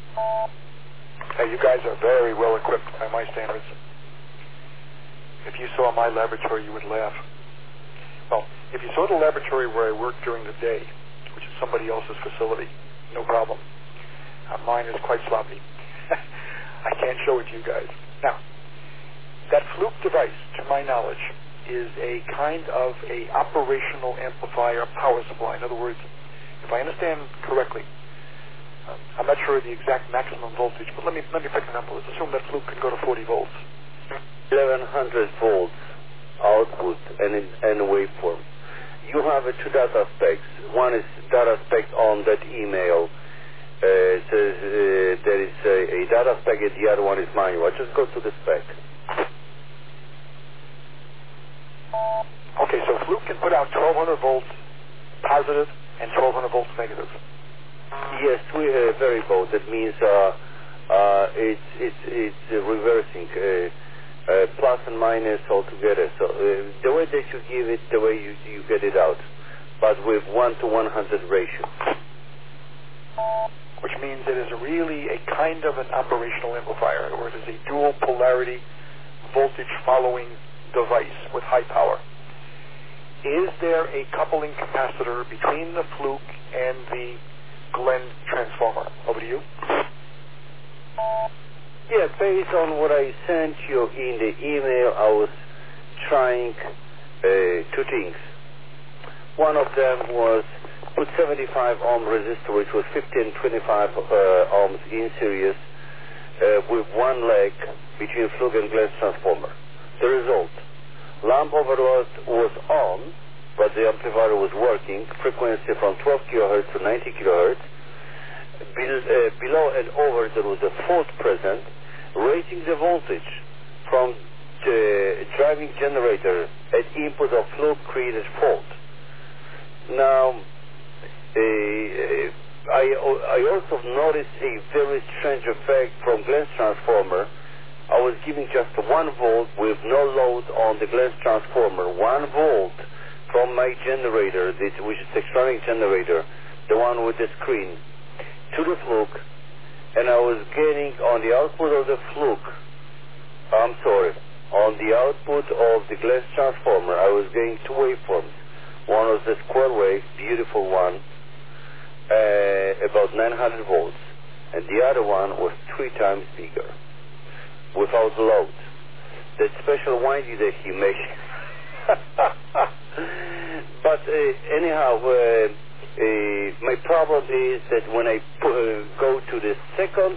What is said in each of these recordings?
Hey, you guys are very well equipped by my standards. If you saw my laboratory, you would laugh. Well, if you saw the laboratory where I work during the day, which is somebody else's facility, no problem. Mine is quite sloppy. I can't show it to you guys. Now, that Fluke device, to my knowledge, is a kind of a operational amplifier power supply. In other words, if I understand correctly, I'm not sure of the exact maximum voltage, but let me pick a number. Let's assume that Fluke can go to 40 volts. 1100 volts output and waveform. You have two data specs. One is data spec on that email. It says there is a data spec and the other one is manual. Just go to the spec. Okay, so Fluke can put out 1200 volts positive and 1200 volts negative. Yes, we very both. That means it's reversing plus and minus altogether. So the way that you give it, the way you get it out, but with 1:100 ratio. Which means it is really a kind of an operational amplifier, or it is a dual polarity voltage following device with high power. Is there a coupling capacitor between the Fluke and the Glenn transformer? Over to you. Yeah, based on what I sent you in the email, I was trying two things. One of them was put 75 ohm resistor, which was 50 and 25 ohms in series, with one leg between Fluke and Glenn transformer. The result, lamp overload was on, but the amplifier was working, frequency from 12 kilohertz to 90 kilohertz. Below and over there was a fault present, raising the voltage from the driving generator at input of Fluke created fault. Now, I also noticed a very strange effect from Glenn's transformer. I was giving just 1 volt with no load on the Glenn's transformer. 1 volt from my generator, which is electronic generator, the one with the screen, to the Fluke, and I was getting on the output of the Fluke, on the output of the Glenn's transformer, I was getting two waveforms. One was the square wave, beautiful one, about 900 volts, and the other one was 3 times bigger, without load. That special winding that he made. But anyhow, my problem is that when I go to the second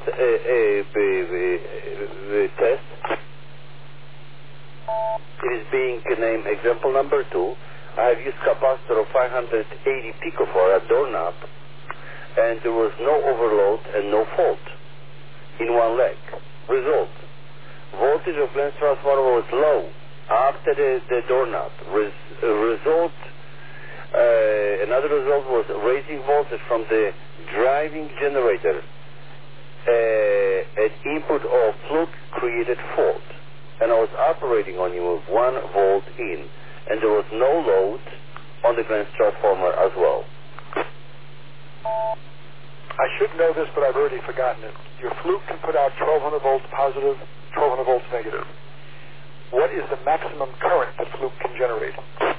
test, it is being named example number 2. I have used capacitor of 580 picofarad doorknob, and there was no overload and no fault in one leg. Result, voltage of Glenn's transformer was low after the doorknob. Another result was raising voltage from the driving generator at input of Fluke created fault, and I was operating on you with 1 volt in, and there was no load on the Glenn's transformer as well. I should know this, but I've already forgotten it. Your Fluke can put out 1200 volts positive, 1200 volts negative. What is the maximum current that Fluke can generate?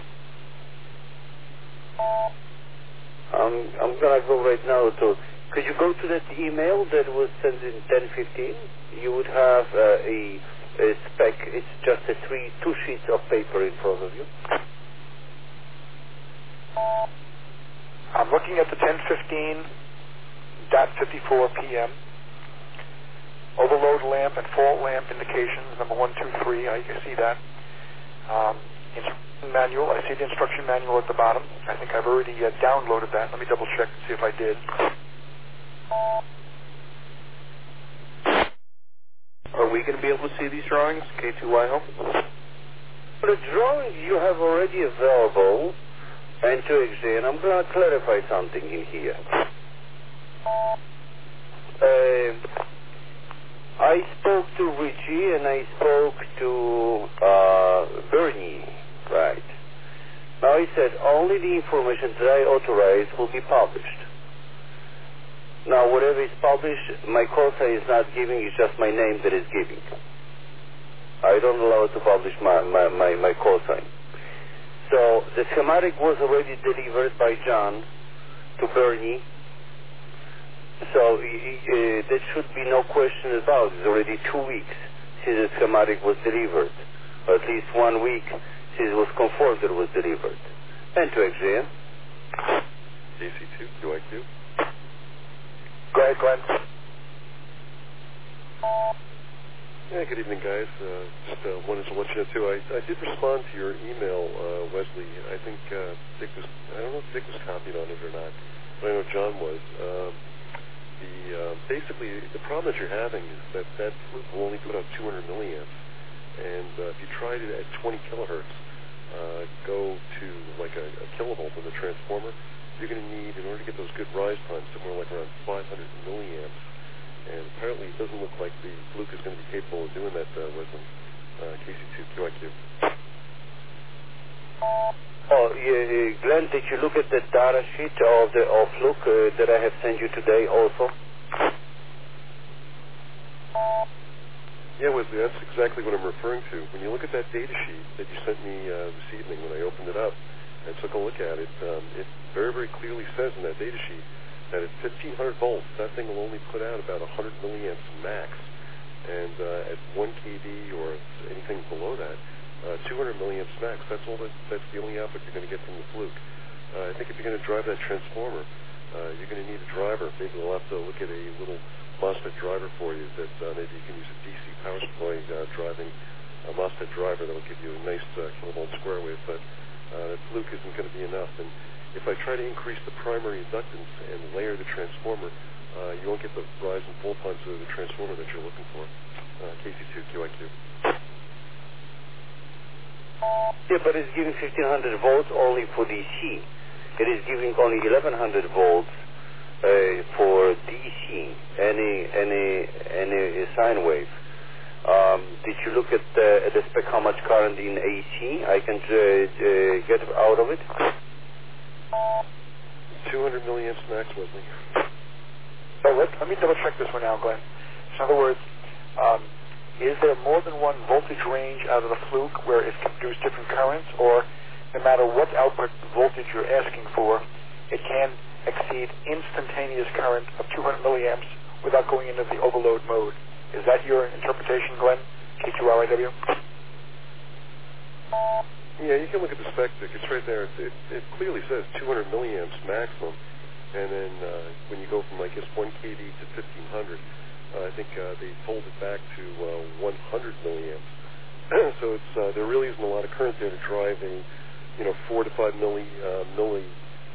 I'm going to go right now to... Could you go to that email that was sent in 10:15? You would have a spec. It's just two sheets of paper in front of you. I'm looking at the 10:15.54 p.m. Overload lamp and fault lamp indications, number 1, 2, 3. I can see that. Instruction manual. I see the instruction manual at the bottom. I think I've already downloaded that. Let me double check and see if I did. Are we going to be able to see these drawings, K2Y Home? The drawings you have already available, and to examine, I'm going to clarify something in here. I spoke to Richie and I spoke to Bernie, right? Now he said only the information that I authorized will be published. Now, whatever is published, my call sign is not giving, it's just my name that is giving. I don't allow to publish my call sign. So the schematic was already delivered by John to Bernie. So there should be no question about it. It's already 2 weeks since the schematic was delivered. Or at least 1 week since it was confirmed that it was delivered. And to XJM. KC2, QIQ. Go ahead, Glenn. Yeah, good evening, guys. Just wanted to let you know, too, I did respond to your email, Wesley. I think Dick was, I don't know if Dick was copied on it or not, but I know John was. Basically, the problem that you're having is that fluke will only put out 200 milliamps, and if you tried it at 20 kilohertz, go to like a kilovolt in the transformer, you're going to need, in order to get those good rise times, somewhere like around 500 milliamps. And apparently it doesn't look like the fluke is going to be capable of doing that, Wesley. KC2 QIQ. Oh, yeah, Glenn, did you look at the data sheet of fluke that I have sent you today also? Yeah, Wesley, that's exactly what I'm referring to. When you look at that data sheet that you sent me this evening when I opened it up and took a look at it, it very, very clearly says in that data sheet that at 1500 volts, that thing will only put out about 100 milliamps max. And at 1 kV or anything below that, 200 milliamps max, that's the only output you're going to get from the fluke. I think if you're going to drive that transformer, you're going to need a driver. Maybe we'll have to look at a little MOSFET driver for you that maybe you can use a DC power supply driving a MOSFET driver that will give you a nice kilovolt square wave, but that fluke isn't going to be enough. And if I try to increase the primary inductance and layer the transformer, you won't get the rise and fall times of the transformer that you're looking for. KC2 QIQ. Yeah, but it's giving 1500 volts only for DC. It is giving only 1100 volts for DC, any sine wave. Did you look at the spec how much current in AC I can get out of it? 200 milliamps max, Wesley. So let me double check this one now, Glenn. In other words, is there more than one voltage range out of the fluke where it can produce different currents, or no matter what output voltage you're asking for, it can exceed instantaneous current of 200 milliamps without going into the overload mode? Is that your interpretation, Glenn? K2RIW? Yeah, you can look at the spec, Dick. It's right there. It clearly says 200 milliamps maximum, and then when you go from, I guess, 1 kV to 1500, I think they pulled it back to 100 milliamps. So it's there really isn't a lot of current there to drive a 4 to 5 millihenry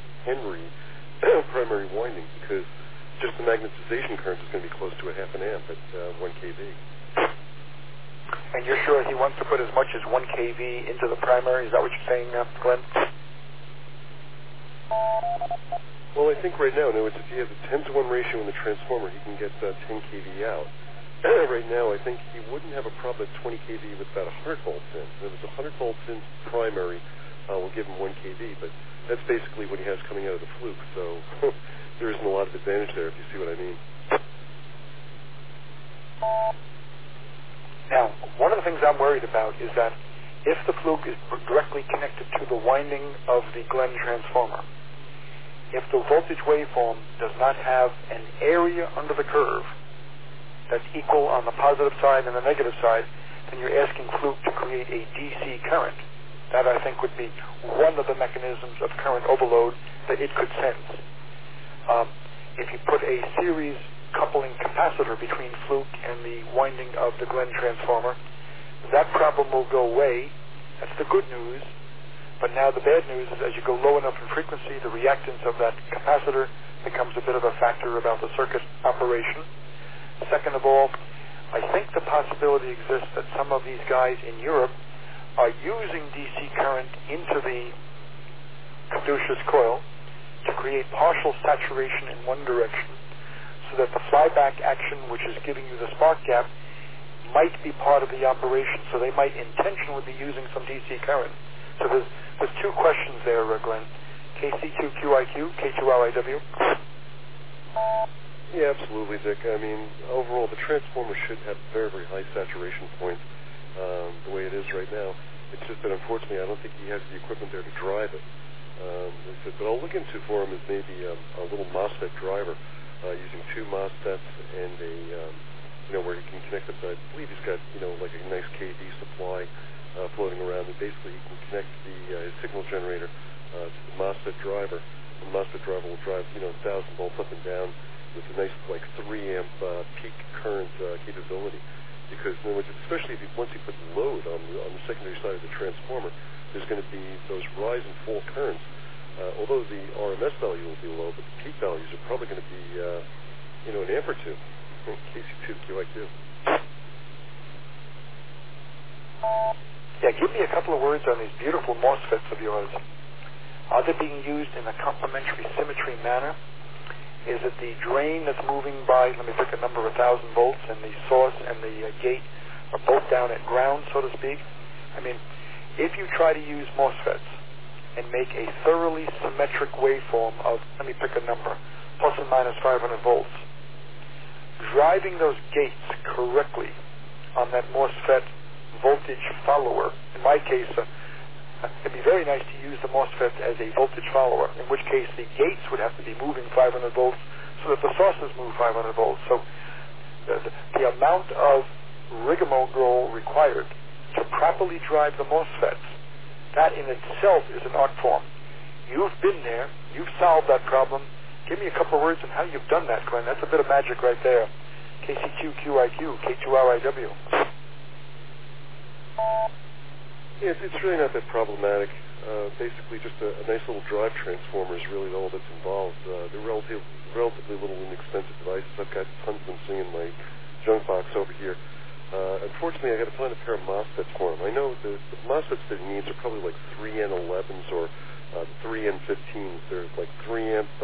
primary winding, because just the magnetization current is going to be close to a half an amp at 1 kV. And you're sure he wants to put as much as 1 kV into the primary? Is that what you're saying, Glenn? Well, I think right now, in other words, if you have a 10-to-1 ratio in the transformer, he can get 10 kV out. Right now, I think he wouldn't have a problem at 20 kV with about 100 volts in. If it's 100 volts in primary, we'll give him 1 kV, but that's basically what he has coming out of the fluke, so there isn't a lot of advantage there, if you see what I mean. Now, one of the things I'm worried about is that if the fluke is directly connected to the winding of the Glenn transformer, if the voltage waveform does not have an area under the curve that's equal on the positive side and the negative side, then you're asking fluke to create a DC current. That, I think, would be one of the mechanisms of current overload that it could sense. If you put a series coupling capacitor between fluke and the winding of the Glenn transformer, that problem will go away. That's the good news. But now the bad news is as you go low enough in frequency, the reactance of that capacitor becomes a bit of a factor about the circuit operation. Second of all, I think the possibility exists that some of these guys in Europe are using DC current into the caduceus coil to create partial saturation in one direction, so that the flyback action, which is giving you the spark gap, might be part of the operation. So they might intentionally be using some DC current. So there's two questions there, Glenn. KC2QIQ, K2RIW. Yeah, absolutely, Dick. I mean, overall, the transformer should have very, very high saturation point the way it is right now. It's just that, unfortunately, I don't think he has the equipment there to drive it. But I'll look into for him is maybe a little MOSFET driver using two MOSFETs and where he can connect it. I believe he's got, like a nice KV supply floating around, and basically he can connect his signal generator to the MOSFET driver. The MOSFET driver will drive, 1,000 volts up and down with a nice, 3 amp peak current capability. Because especially once you put load on the secondary side of the transformer, there's going to be those rise and fall currents. Although the RMS value will be low, but the peak values are probably going to be, an amp or two. KC2QIQ. Yeah, give me a couple of words on these beautiful MOSFETs of yours. Are they being used in a complementary symmetry manner? Is it the drain that's moving by, let me pick a number, 1,000 volts, and the source and the gate are both down at ground, so to speak? I mean, if you try to use MOSFETs and make a thoroughly symmetric waveform of, let me pick a number, plus or minus 500 volts, driving those gates correctly on that MOSFET voltage follower, in my case, it'd be very nice to use the MOSFET as a voltage follower, in which case the gates would have to be moving 500 volts so that the sources move 500 volts. So the amount of rigmarole required to properly drive the MOSFETs, that in itself is an art form. You've been there. You've solved that problem. Give me a couple of words on how you've done that, Glenn. That's a bit of magic right there. KC2QIQ, K2RIW. Yeah, it's really not that problematic. Basically, just a nice little drive transformer is really all that's involved. They're relatively little inexpensive devices. I've got tons of them sitting in my junk box over here. Unfortunately, I got to find a pair of MOSFETs for him. I know the MOSFETs that he needs are probably like 3N11s or 3N15s. They're like 3 amp,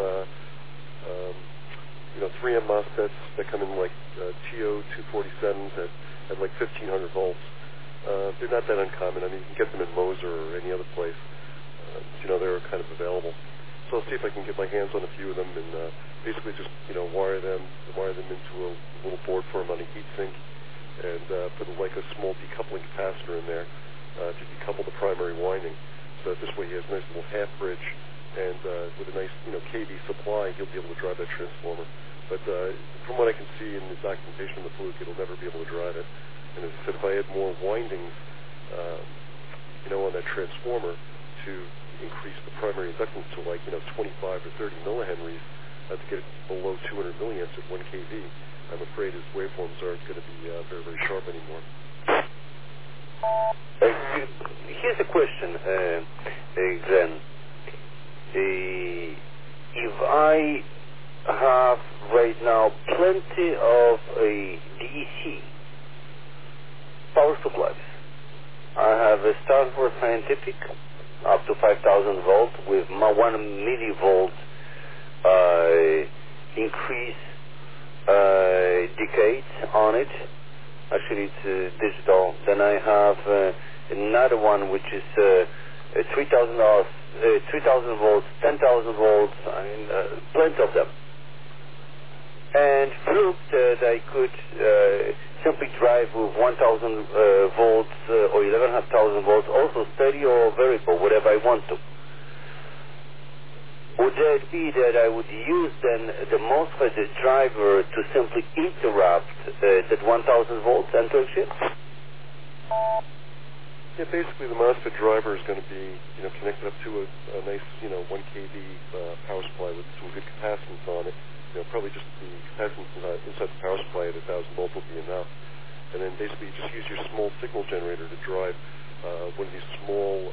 3 amp MOSFETs that come in like TO247s at like 1,500 volts. They're not that uncommon. I mean, you can get them in Moser or any other place. They're kind of available. So I'll see if I can get my hands on a few of them and basically just, wire them into a little board for him on a heatsink and put like a small decoupling capacitor in there to decouple the primary winding. So that this way he has a nice little half bridge and with a nice, KV supply, he'll be able to drive that transformer. But from what I can see in the documentation of the Fluke, it'll never be able to drive it. And as I said, if I had more windings, on that transformer to increase the primary inductance to 25 or 30 millihenries to get it below 200 milliamps at 1 kV, I'm afraid his waveforms aren't going to be very, very sharp anymore. Here's a question, Glenn. If I have right now plenty of DC power supplies. I have a Stanford Scientific up to 5,000 volts with 1 millivolt increase decades on it. Actually, it's digital. Then I have another one which is 3,000 volts, 10,000 volts, plenty of them. And proved that I could simply drive with 1,000 volts or 11,500 volts, also steady or variable, whatever I want to. Would that be that I would use then the MOSFET driver to simply interrupt that 1,000 volts enter shift? Yeah, basically the MOSFET driver is going to be, connected up to a nice, 1 kV power supply with some good capacitance on it. Probably just the capacitance inside the power supply at 1,000 volts will be enough. And then basically you just use your small signal generator to drive one of these small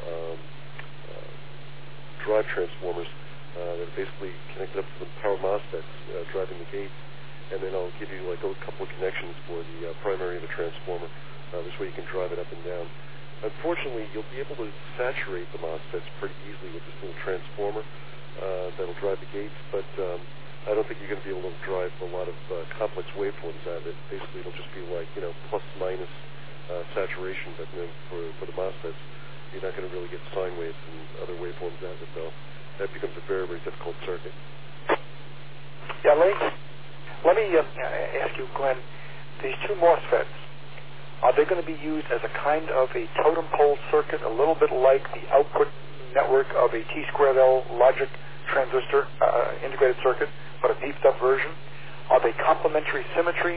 drive transformers that are basically connected up to the power MOSFETs driving the gates. And then I'll give you like a couple of connections for the primary of the transformer. This way you can drive it up and down. Unfortunately, you'll be able to saturate the MOSFETs pretty easily with this little transformer that'll drive the gates, but I don't think you're going to be able to drive a lot of complex waveforms out of it. Basically, it'll just be like, plus minus saturation, but for the MOSFETs, you're not going to really get sine waves and other waveforms out of it, though. That becomes a very, very difficult circuit. Yeah, Lee? Let me ask you, Glenn, these two MOSFETs, are they going to be used as a kind of a totem pole circuit, a little bit like the output network of a T2L logic transistor integrated circuit, but a beefed up version? Are they complementary symmetry?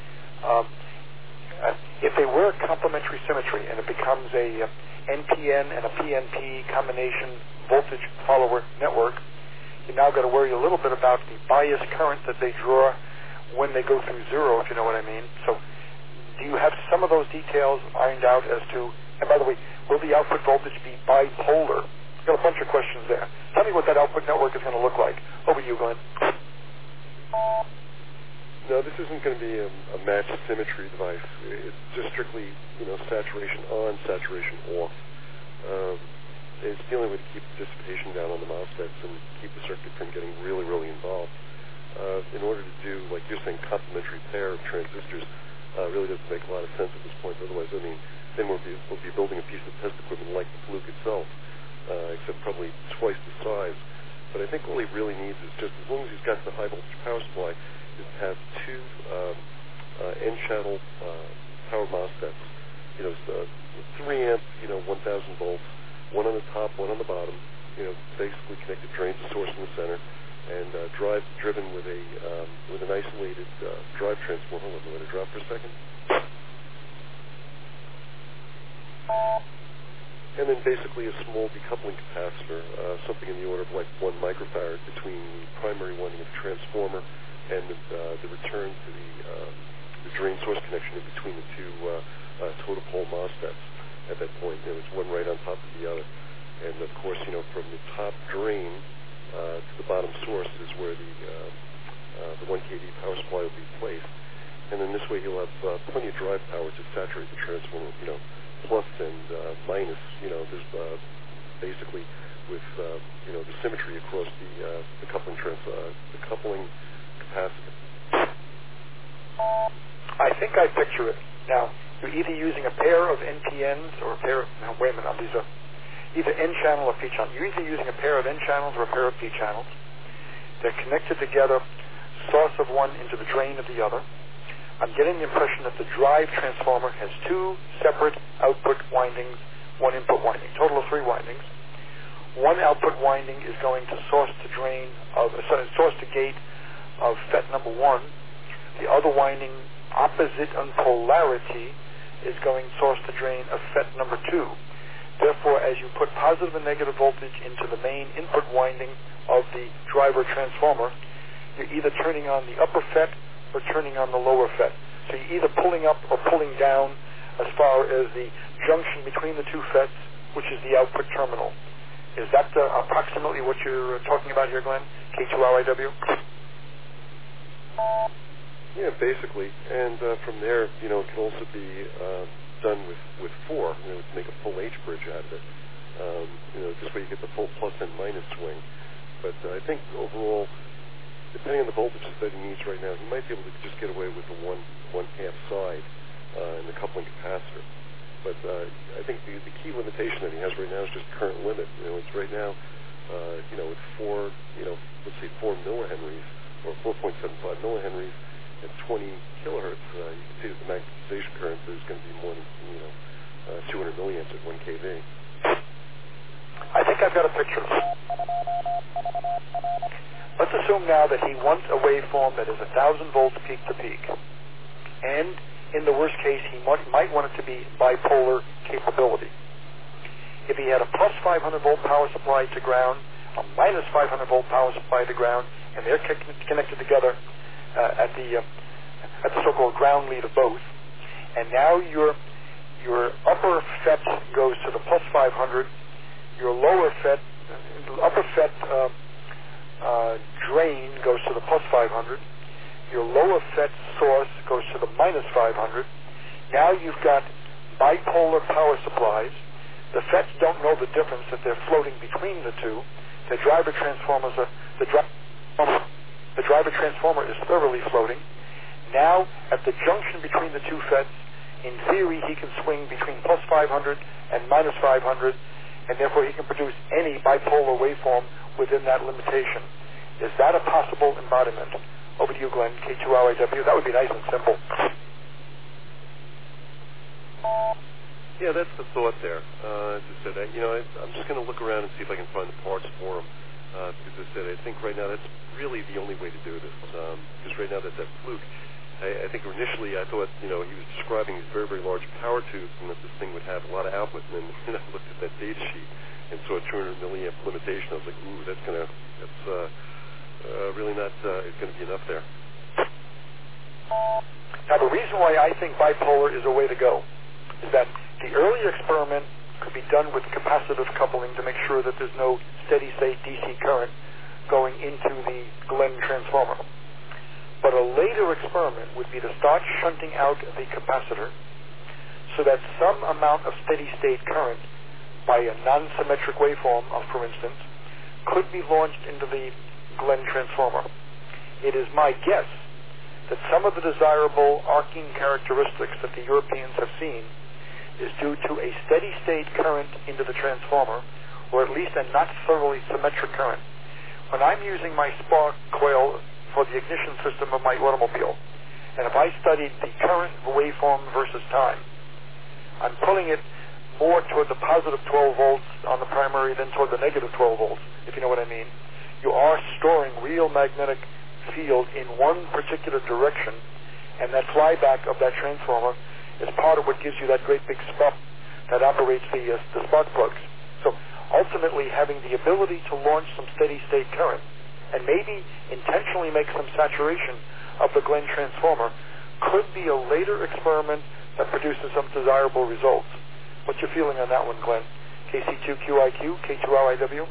If they were complementary symmetry and it becomes a NPN and a PNP combination voltage follower network, you now got to worry a little bit about the bias current that they draw when they go through zero, if you know what I mean. So do you have some of those details ironed out as to, and by the way, will the output voltage be bipolar? I've got a bunch of questions there. Tell me what that output network is going to look like. Over to you, Glenn. No, this isn't going to be a matched symmetry device. It's just strictly, saturation on, saturation off. It's the only way to keep the dissipation down on the MOSFETs and keep the circuit from getting really, really involved. In order to do, like you're saying, complementary pair of transistors, really doesn't make a lot of sense at this point. Otherwise, then we'll be building a piece of test equipment like the Fluke itself, except probably twice the size. But I think all he really needs is just, as long as he's got the high voltage power supply, is to have two N-channel power MOSFETs. 3 amp, 1,000 volts, one on the top, one on the bottom. Basically connected drain to source in the center, and driven with an isolated drive transformer. Hold on, let it drop for a second. And then basically a small decoupling capacitor, something in the order of like 1 microfarad between the primary winding of the transformer and the return to the drain source connection in between the two total pole MOSFETs. At that point, there's one right on top of the other. And of course, from the top drain to the bottom source is where the 1 kV power supply will be placed. And then this way he'll have plenty of drive power to saturate the transformer, plus and minus, there's basically with, the symmetry across the coupling capacitor. I think I picture it. Now, you're either using a pair of NPNs or a pair of, now wait a minute, these are either N-channel or P-channel. You're either using a pair of N-channels or a pair of P-channels. They're connected together, source of one into the drain of the other. I'm getting the impression that the drive transformer has 2 separate output windings, 1 input winding, total of 3 windings. One output winding is going to source to gate of FET number 1. The other winding, opposite in polarity, is going source to drain of FET number 2. Therefore, as you put positive and negative voltage into the main input winding of the driver transformer, you're either turning on the upper FET or turning on the lower FET. So you're either pulling up or pulling down as far as the junction between the 2 FETs, which is the output terminal. Is that approximately what you're talking about here, Glenn? K2RIW? Yeah, basically. And from there, it can also be done with 4, to make a full H bridge out of it. This way you get the full plus and minus swing. But I think overall, depending on the voltages that he needs right now, he might be able to just get away with the one half side in the coupling capacitor. But I think the key limitation that he has right now is just current limit. It's right now, with 4, let's say 4 millihenries or 4.75 millihenries at 20 kilohertz. You can see that the magnetization current is going to be more than 200 milliamps at 1 kV. I think I've got a picture. Let's assume now that he wants a waveform that is 1,000 volts peak to peak. And in the worst case, he might want it to be bipolar capability. If he had a plus 500 volt power supply to ground, a minus 500 volt power supply to ground, and they're connected together at the so-called ground lead of both, and now your upper FET goes to the plus 500, your lower FET, upper FET drain goes to the plus 500, your lower FET source goes to the minus 500. Now you've got bipolar power supplies. The FETs don't know the difference that they're floating between the two. The driver transformer is thoroughly floating. Now, at the junction between the 2 FETs, in theory, he can swing between plus 500 and minus 500, and therefore he can produce any bipolar waveform within that limitation. Is that a possible embodiment? Over to you, Glenn, K2RIW. That would be nice and simple. Yeah, that's the thought there. As I said, I'm just going to look around and see if I can find the parts for them. Because as I said, I think right now that's really the only way to do this. Because right now that fluke, I think initially I thought, he was describing these very, very large power tubes and that this thing would have a lot of output. And then I looked at that data sheet and saw a 200 milliamp limitation. I was like, ooh, that's really not going to be enough there. Now, the reason why I think bipolar is a way to go is that the earlier experiment could be done with capacitive coupling to make sure that there's no steady-state DC current going into the Glenn transformer. But a later experiment would be to start shunting out the capacitor so that some amount of steady-state current by a non-symmetric waveform, for instance, could be launched into the Glenn transformer. It is my guess that some of the desirable arcing characteristics that the Europeans have seen is due to a steady-state current into the transformer, or at least a not thoroughly symmetric current. When I'm using my spark coil for the ignition system of my automobile, and if I studied the current waveform versus time, I'm pulling it more toward the positive 12 volts on the primary than toward the negative 12 volts, if you know what I mean. You are storing real magnetic field in one particular direction, and that flyback of that transformer is part of what gives you that great big spark that operates the spark plugs. So ultimately, having the ability to launch some steady-state current and maybe intentionally make some saturation of the Glenn transformer could be a later experiment that produces some desirable results. What's your feeling on that one, Glenn? KC2QIQ, K2RIW?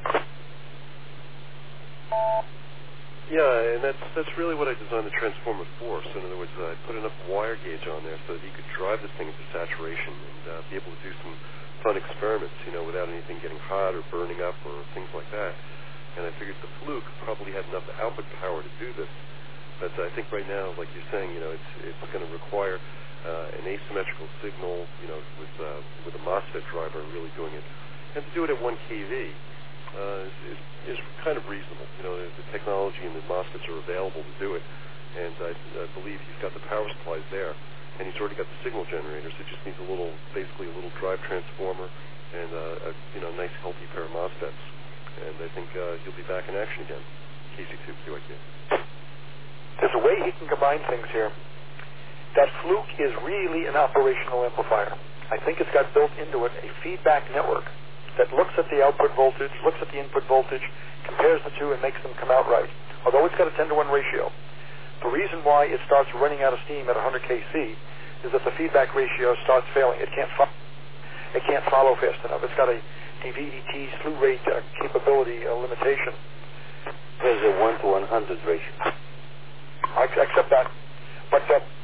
Yeah, and that's really what I designed the transformer for. So in other words, I put enough wire gauge on there so that you could drive this thing into saturation and be able to do some fun experiments, without anything getting hot or burning up or things like that. And I figured the fluke probably had enough output power to do this. But I think right now, like you're saying, it's going to require an asymmetrical signal, with a MOSFET driver really doing it. And to do it at 1 kV is kind of reasonable. The technology and the MOSFETs are available to do it. And I believe he's got the power supplies there. And he's already got the signal generators. It just needs basically a little drive transformer and a nice healthy pair of MOSFETs. And I think he'll be back in action again. KC2QIQ. There's a way he can combine things here. That fluke is really an operational amplifier. I think it's got built into it a feedback network that looks at the output voltage, looks at the input voltage, compares the two, and makes them come out right. Although it's got a 10-to-1 ratio. The reason why it starts running out of steam at 100 kC is that the feedback ratio starts failing. It can't follow fast enough. It's got a VDT slew rate capability limitation. There's a 1 to 100 ratio. I accept that. But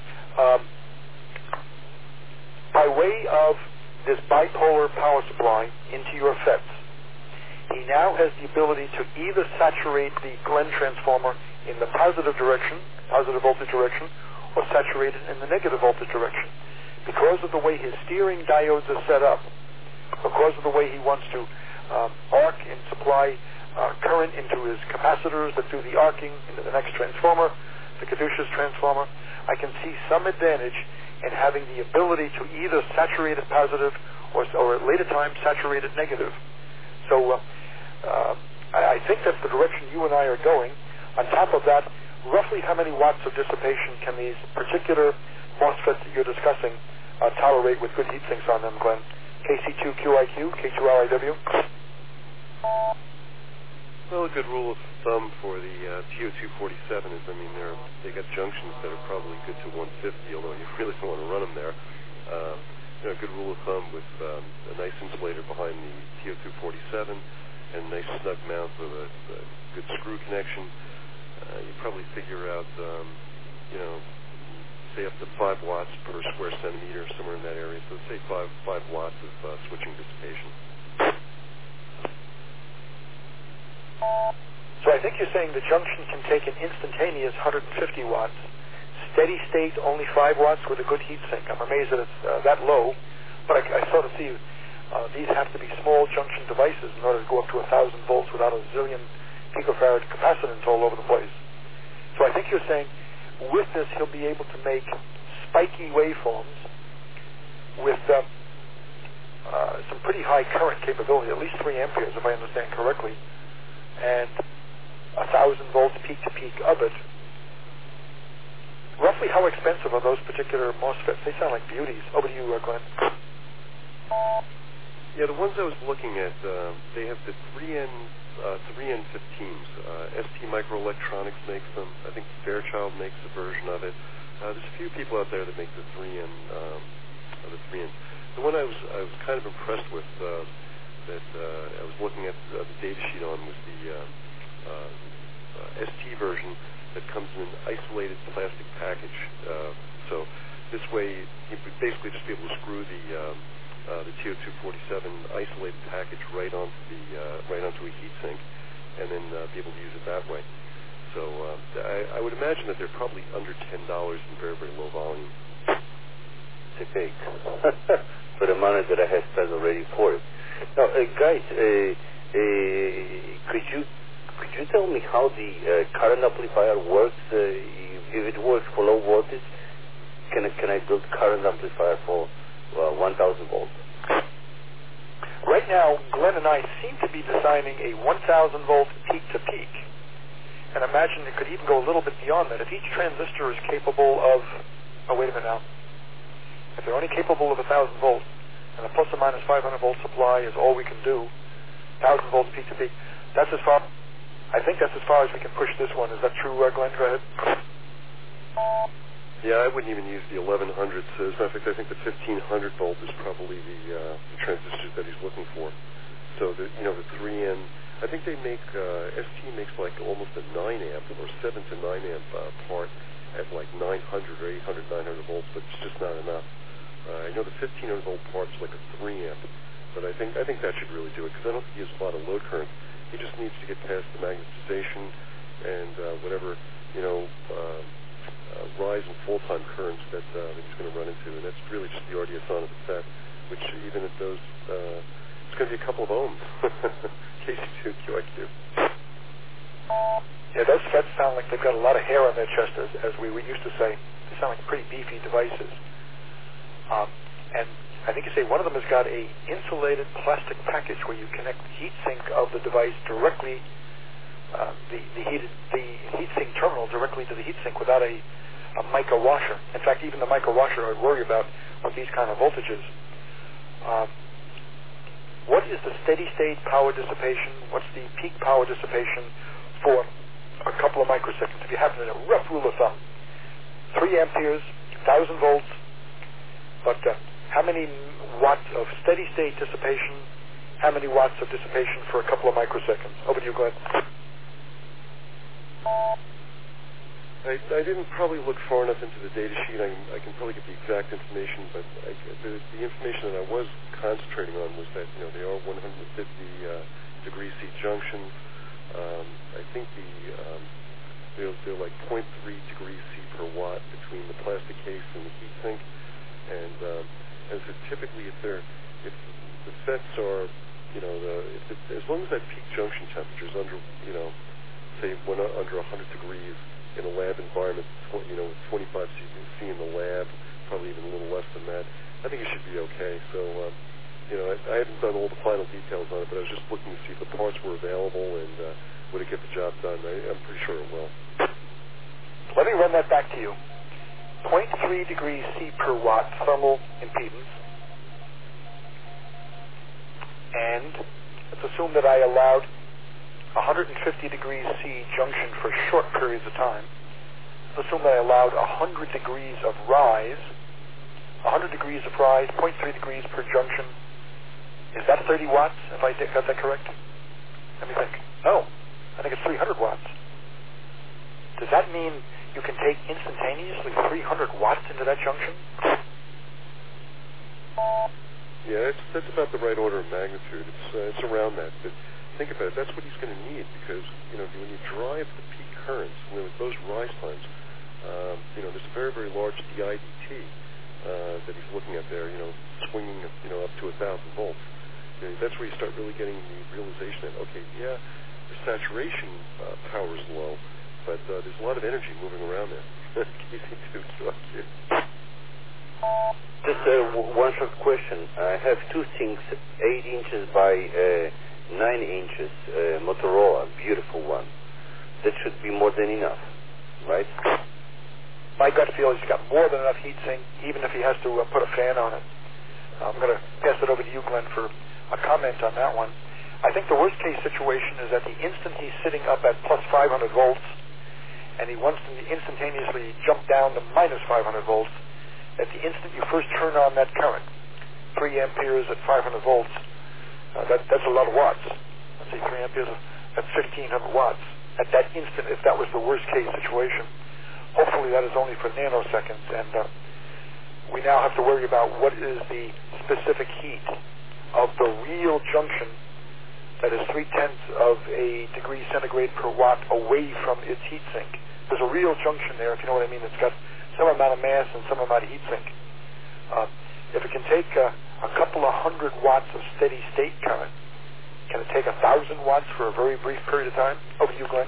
by way of this bipolar power supply into your FETs, he now has the ability to either saturate the Glenn transformer in the positive direction, positive voltage direction, or saturate it in the negative voltage direction. Because of the way his steering diodes are set up, because of the way he wants to arc and supply current into his capacitors that do the arcing into the next transformer, the caduceus transformer, I can see some advantage in having the ability to either saturate it positive or at later time saturate it negative. So I think that's the direction you and I are going. On top of that, roughly how many watts of dissipation can these particular MOSFETs that you're discussing tolerate with good heat sinks on them, Glenn? KC2QIQ, K2RIW? Well, a good rule of thumb for the TO247 is, they got junctions that are probably good to 150, although you really don't want to run them there. A good rule of thumb with a nice insulator behind the TO247 and a nice snug mount with a good screw connection, you probably figure out, say up to 5 watts per square centimeter, somewhere in that area. So say 5 watts of switching dissipation. So I think you're saying the junction can take an instantaneous 150 watts, steady state only 5 watts with a good heat sink. I'm amazed that it's that low, but I sort of see these have to be small junction devices in order to go up to 1,000 volts without a zillion picofarad capacitance all over the place. So I think you're saying with this he'll be able to make spiky waveforms with some pretty high current capability, at least 3 amperes if I understand correctly, and 1,000 volts peak to peak of it. Roughly how expensive are those particular MOSFETs? They sound like beauties. Over to you, Glenn. Yeah, the ones I was looking at, they have the 3N15s. ST Microelectronics makes them. I think Fairchild makes a version of it. There's a few people out there that make the 3N. The one I was kind of impressed with that I was looking at the data sheet on was the ST version that comes in an isolated plastic package. So this way, you would basically just be able to screw the TO-247 isolated package right onto a heatsink, and then be able to use it that way. So I would imagine that they're probably under $10 in very, very low volume. Okay. For the money that I have spent already for it. Now, guys, could you tell me how the current amplifier works? If it works for low voltage, can I build current amplifier for 1,000 volts? Right now, Glenn and I seem to be designing a 1,000 volt peak to peak, and imagine it could even go a little bit beyond that. If each transistor is capable of, wait a minute now. If they're only capable of 1,000 volts, and a plus or minus 500 volt supply is all we can do, 1,000 volts peak to peak, I think that's as far as we can push this one. Is that true, Glenn? Go ahead. Yeah, I wouldn't even use the 1100s. As a matter of fact, I think the 1500 volt is probably the transistors that he's looking for. So the 3N, I think they make, ST makes like almost a 9 amp or 7 to 9 amp part at like 900 or 800, 900 volts, but it's just not enough. I know the 1500 volt part's like a 3 amp, but I think that should really do it, because I don't think he has a lot of load current. He just needs to get past the magnetization and whatever, rise in full-time currents that he's going to run into, and that's really just the RDS on of the set, which even at those, it's going to be a couple of ohms. KC2, QIQ. Yeah, those sets sound like they've got a lot of hair on their chest, as we used to say. They sound like pretty beefy devices. And I think you say one of them has got a insulated plastic package where you connect the heatsink of the device directly, the heatsink terminal directly to the heatsink without a mica washer. In fact, even the mica washer I'd worry about with these kind of voltages. What is the steady state power dissipation? What's the peak power dissipation for a couple of microseconds? If you have a rough rule of thumb, 3 amperes, 1,000 volts, but how many watts of steady state dissipation, how many watts of dissipation for a couple of microseconds? Over to you, Glenn. I didn't probably look far enough into the data sheet. I can probably get the exact information, but the information that I was concentrating on was that they are 150 degree C junctions. I think they're like 0.3 degrees C per watt between the plastic case and the heatsink, and so typically if the sets are as long as that peak junction temperature is under say under 100 degrees in a lab environment, 25 C in the lab, probably even a little less than that, I think it should be okay. So, I haven't done all the final details on it, but I was just looking to see if the parts were available and would it get the job done. I'm pretty sure it will. Let me run that back to you. 0.3 degrees C per watt thermal impedance, and let's assume that I allowed 150 degrees C junction for short periods of time. Let's assume that I allowed 100 degrees of rise. 100 degrees of rise, 0.3 degrees per junction. Is that 30 watts, if I got that correct? Let me think. No, I think it's 300 watts. Does that mean you can take instantaneously 300 watts into that junction? Yeah, that's about the right order of magnitude. It's around that. But think about it. That's what he's going to need, because when you drive the peak currents, with those rise times, there's a very, very large DIDT that he's looking at there. Swinging up to 1,000 volts. That's where you start really getting the realization that the saturation power is low, but there's a lot of energy moving around there. KC2QRQ. Just one short question. I have two sinks, 8 inches by 9 inches, Motorola, beautiful one. That should be more than enough, right? My gut feel is he's got more than enough heat sink, even if he has to put a fan on it. I'm going to pass it over to you, Glenn, for a comment on that one. I think the worst case situation is that the instant he's sitting up at plus 500 volts, and he wants to instantaneously jump down to minus 500 volts, at the instant you first turn on that current, 3 amperes at 500 volts, that's a lot of watts. Let's see, 3 amperes, that's 1,500 watts. At that instant, if that was the worst case situation. Hopefully that is only for nanoseconds, and we now have to worry about what is the specific heat of the real junction that is 0.3 of a degree centigrade per watt away from its heat sink. There's a real junction there, if you know what I mean. It's got some amount of mass and some amount of heat sink. If it can take a couple of 100 watts of steady state current, can it take 1,000 watts for a very brief period of time? Over to you, Glenn.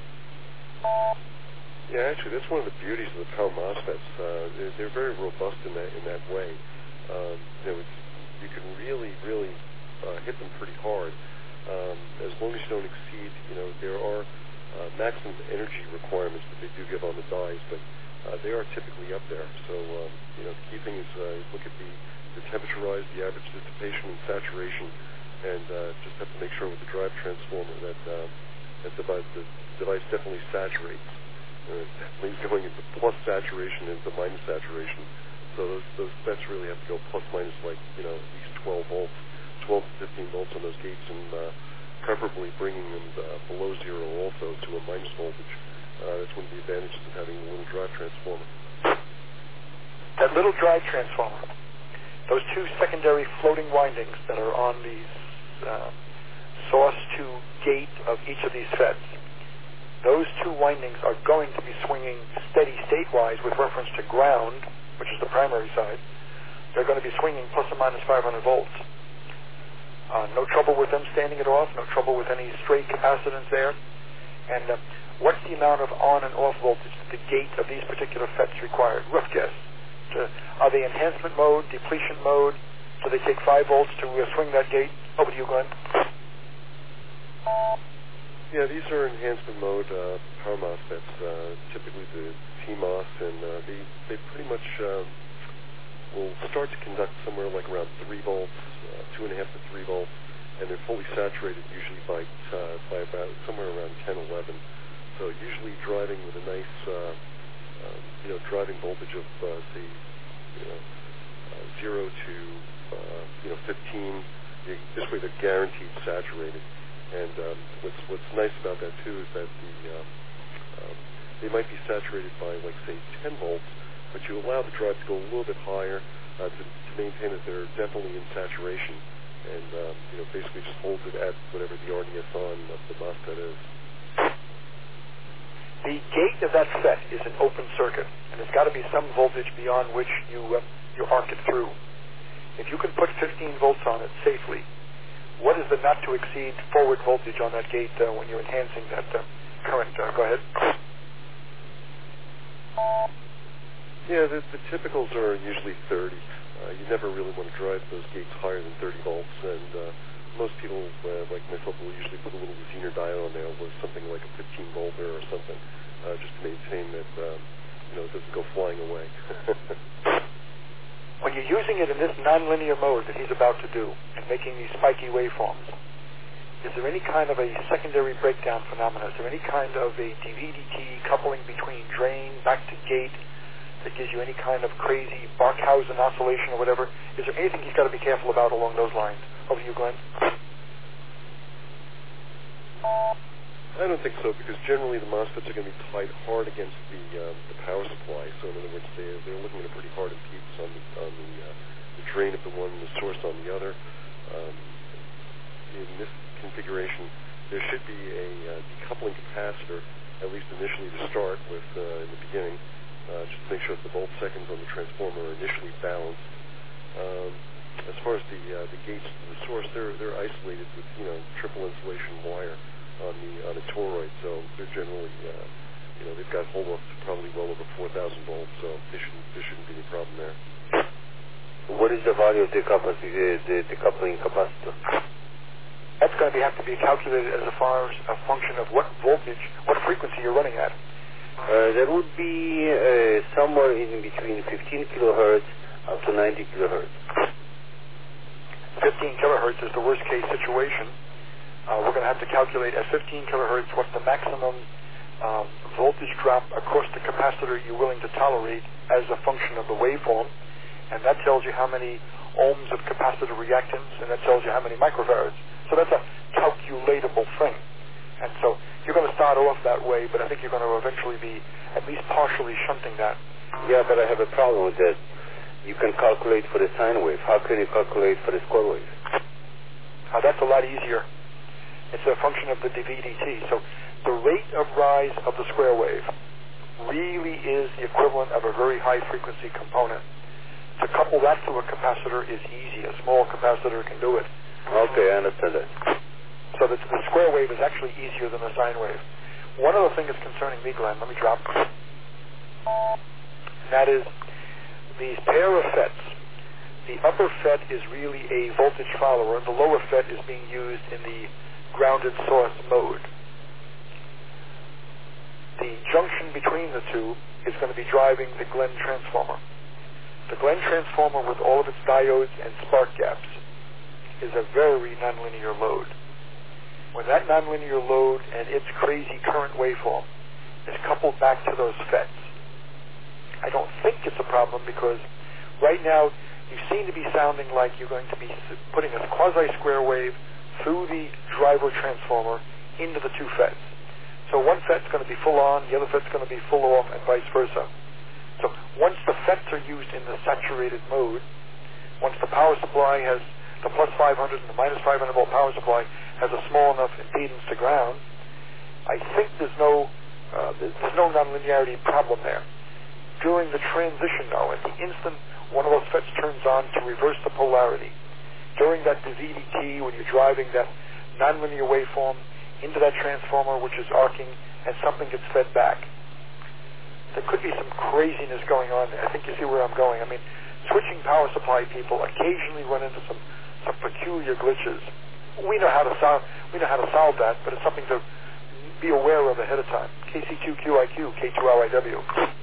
Yeah, actually, that's one of the beauties of the power MOSFETs. They're very robust in that way. You can really hit them pretty hard. As long as you don't exceed, there are maximum energy requirements that they do give on the dies, but they are typically up there. So, the key thing is look at the temperature rise, the average dissipation and saturation, and just have to make sure with the drive transformer that the device definitely saturates. Definitely going into plus saturation into minus saturation. So those FETs really have to go plus minus at least 12 volts, 12 to 15 volts on those gates, and preferably bringing them below zero also to a minus voltage. That's one of the advantages of having a little drive transformer. That little drive transformer, those two secondary floating windings that are on the source to gate of each of these FETs, those two windings are going to be swinging steady state-wise with reference to ground, which is the primary side. They're going to be swinging plus or minus 500 volts. No trouble with them standing it off, no trouble with any stray capacitance there. And what's the amount of on and off voltage that the gate of these particular FETs require? Rough guess. Are they enhancement mode, depletion mode? Do they take 5 volts to swing that gate? Over to you, Glenn. Yeah, these are enhancement mode power MOSFETs, typically the TMOS, and they pretty much will start to conduct somewhere like around 3 volts, 2.5 to 3 volts, and they're fully saturated usually by about somewhere around 10, 11. So usually driving with a nice, driving voltage of say, 0 to 15. This way they're guaranteed saturated. And what's nice about that too is that they might be saturated by like say 10 volts, but you allow the drive to go a little bit higher to maintain that they're definitely in saturation, and basically just holds it at whatever the RDS on of the MOSFET is. The gate of that FET is an open circuit, and there's got to be some voltage beyond which you arc it through. If you can put 15 volts on it safely, what is the not to exceed forward voltage on that gate when you're enhancing that current? Go ahead. Yeah, the typicals are usually 30. You never really want to drive those gates higher than 30 volts, and most people, like myself, will usually put a little Zener diode on there with something like a 15 volter or something, just to maintain that it doesn't go flying away. When you're using it in this nonlinear mode that he's about to do and making these spiky waveforms, is there any kind of a secondary breakdown phenomena? Is there any kind of a DVDT coupling between drain back to gate that gives you any kind of crazy Barkhausen oscillation or whatever? Is there anything he's got to be careful about along those lines? Over to you, Glenn. I don't think so, because generally the MOSFETs are going to be tied hard against the power supply. So in other words, they're looking at a pretty hard impedance on the drain of the one and the source on the other. In this configuration, there should be a decoupling capacitor, at least initially to start with in the beginning, just to make sure that the volt seconds on the transformer are initially balanced. As far as the gates to the source, they're isolated with triple insulation wire on a toroid, so they're generally they've got whole ups probably well over 4,000 volts, so there shouldn't be any problem there. What is the value of the decoupling capacitor? That's going to have to be calculated as far as a function of what voltage, what frequency you're running at. That would be somewhere in between 15 kilohertz up to 90 kilohertz. 15 kilohertz is the worst case situation. We're going to have to calculate at 15 kilohertz what's the maximum voltage drop across the capacitor you're willing to tolerate as a function of the waveform, and that tells you how many ohms of capacitor reactance, and that tells you how many microfarads. So that's a calculatable thing. And so you're going to start off that way, but I think you're going to eventually be at least partially shunting that. Yeah, but I have a problem with that. You can calculate for the sine wave. How can you calculate for the square wave? That's a lot easier. It's a function of the dV/dt. So the rate of rise of the square wave really is the equivalent of a very high frequency component. To couple that to a capacitor is easy. A small capacitor can do it. Okay, I understand that. So the square wave is actually easier than the sine wave. One other thing is concerning me, Glenn. Let me drop. And that is these pair of FETs. The upper FET is really a voltage follower. The lower FET is being used in the grounded source mode. The junction between the two is going to be driving the Glenn transformer. The Glenn transformer with all of its diodes and spark gaps is a very nonlinear load. When that nonlinear load and its crazy current waveform is coupled back to those FETs, I don't think it's a problem because right now you seem to be sounding like you're going to be putting a quasi-square wave through the driver transformer into the two FETs. So one FET's going to be full on, the other FET's going to be full off, and vice versa. So once the FETs are used in the saturated mode, once the power supply has the plus 500 and the minus 500 volt power supply has a small enough impedance to ground, I think there's no nonlinearity problem there. During the transition, though, at the instant one of those FETs turns on to reverse the polarity, during that dV/dt, when you're driving that nonlinear waveform into that transformer, which is arcing, and something gets fed back, there could be some craziness going on there. I think you see where I'm going. I mean, switching power supply people occasionally run into some peculiar glitches. We know how to solve that, but it's something to be aware of ahead of time. KC2QIQ, K2LIW.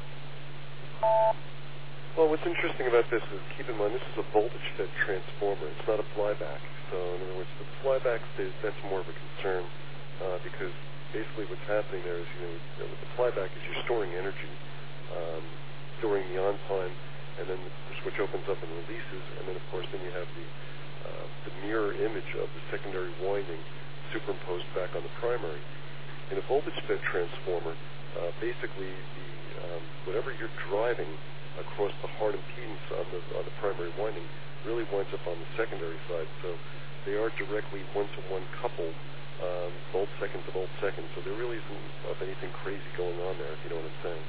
Well, what's interesting about this is, keep in mind, this is a voltage-fed transformer. It's not a flyback. So, in other words, the flyback that's more of a concern because basically what's happening there is, with the flyback is you're storing energy during the on time, and then the switch opens up and releases, and then, of course, then you have the mirror image of the secondary winding superimposed back on the primary. In a voltage-fed transformer, basically whatever you're driving across the hard impedance on the primary winding really winds up on the secondary side. So they are directly one-to-one coupled, volt second to volt second. So there really isn't of anything crazy going on there, if you know what I'm saying.